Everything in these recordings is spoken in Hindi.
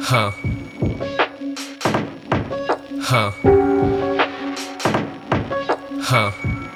हाँ हाँ हाँ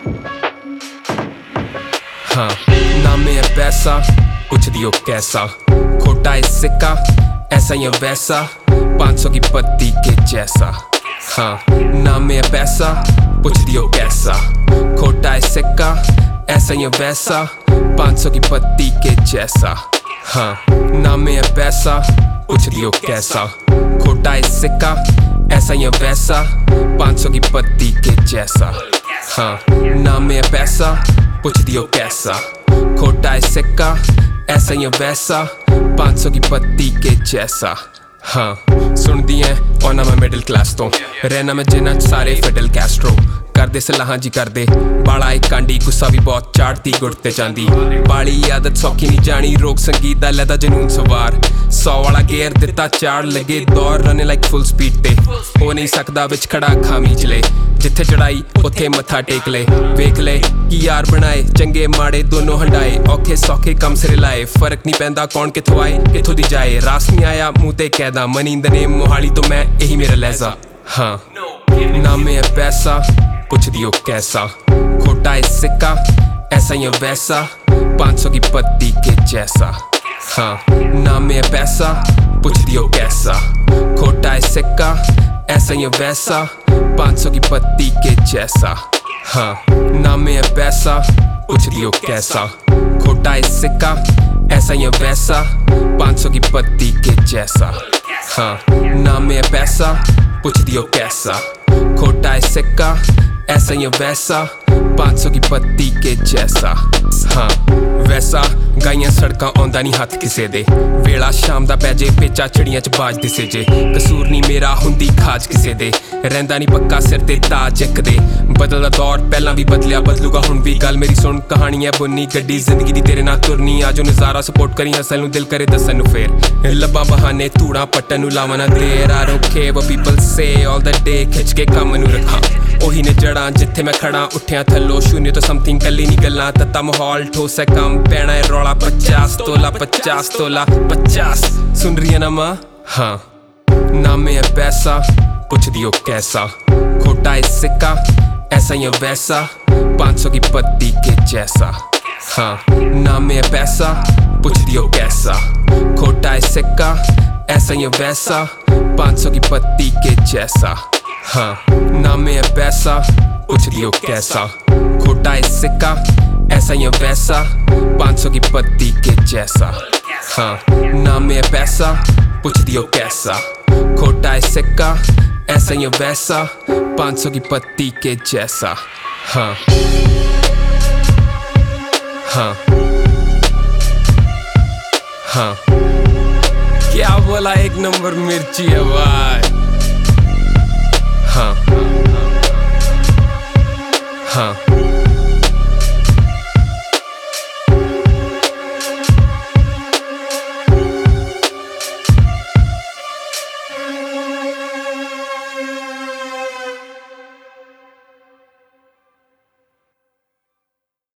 हाँ ना मैं पैसा पूछ दियो कैसा, खोटा है सिक्का ऐसा या वैसा, 500 की पत्ती के जैसा। हाँ ना मैं पैसा पूछ दियो कैसा, खोटा है सिक्का ऐसा या वैसा, 500 की पत्ती के जैसा। हाँ ना मैं पैसा पूछ दियो कैसा, खोटा है सिक्का ऐसा या वैसा, 500 की पत्ती के जैसा। हाँ ना मैं पैसा पूछ दियो कैसा, खोटा है सिक्का ऐसा या वैसा, 500 की पत्ती के जैसा। हाँ सुन दी है आना मैं मिडिल क्लास तो, रहना मैं जिन्ना च सारे फिडल कैस्ट्रो, करदे सलाहां जी करदे बाला एक कांडी, गुस्सा भी बहुत चाड़ती गुड़ते चांदी, बाली आदत सौखी नहीं जानी, रोक संगीत दा लैदा जनून सवार, 100 वाला गेयर दिता चाड़ लगे दौर, रने लाइक फुल स्पीड ते हो नहीं सकदा विच खड़ा खामी चले, जिथे चढ़ाई उथे मत्था टेक ले, वेख ले कि यार बनाए चंगे माड़े दोनों हंडाए, औखे सौखे कम सिरे लाए, फर्क नहीं पैंदा कौन किथों आए किथों दी जाए, रास नहीं आया मुंह ते कहदा money in the name Mohali तो मैं यही मेरा लहजा। हाँ ना मैं पैसा पूछ दियो कैसा, खोटा है सिक्का ऐसा या वैसा, 500 की पत्ती के जैसा। हाँ ना मैं पैसा पूछ दियो कैसा, खोटा है सिक्का ऐसा या वैसा, 500 की पत्ती के जैसा। हाँ ना मैं पैसा पूछ दियो कैसा, खोटा है सिक्का ऐसा या वैसा, 500 की पत्ती के जैसा। हाँ ना मैं पैसा पूछ दियो कैसा, खोटा है सिक्का ऐसा या वैसा, 500 की पत्ती के जैसा। हाँ वैसा गाइयां सड़कां आंदा नहीं हथ किसे दे, वेला शाम दा पै जे पेचा चिड़ियां च बाज दिसे जे, कसूर नहीं मेरा हुंदी खाज किसे दे, रहिंदा नहीं पक्का सिर ते ताज इक दे, बदलदा दौर पहलां भी बदलिया बदलूगा हुण भी, गल मेरी सुन कहानी है बुनी गड्डी जिंदगी दी तेरे नाल तुरनी, आजो नज़ारा सपोर्ट करी हसल नूं दिल करे दस्सन नूं फेर, लब्बां बहाने धूड़ां पट्टन नूं लावां ना देर, I don't care what people say all the day, खिच के कम नूं रखां ओही ने जड़ां जिथे मैं खड़ा, उठिया थल्लो शून्य तो समथिंग कली नहीं गल्लां, तत्ता माहौल ठोस है कम पैना है रौला, 50 तोला 50 तोला 50 सुन रही है ना माँ। हाँ ना मैं पैसा पूछ दियो कैसा, खोटा है सिक्का ऐसा या वैसा, 500 की पत्ती के जैसा। हाँ ना मैं पैसा पूछ दियो कैसा, खोटा है सिक्का ऐसा या वैसा, 500 की पत्ती के जैसा। हाँ ना मैं पैसा पूछ दियो कैसा, खोटा है सिक्का ऐसा या वैसा, 500 की पत्ती के जैसा। हाँ ना मैं पैसा पूछ दियो कैसा, खोटा है सिक्का ऐसा या वैसा, 500 की पत्ती के जैसा। हाँ हाँ हाँ क्या बोला, एक नंबर मिर्ची है भाई।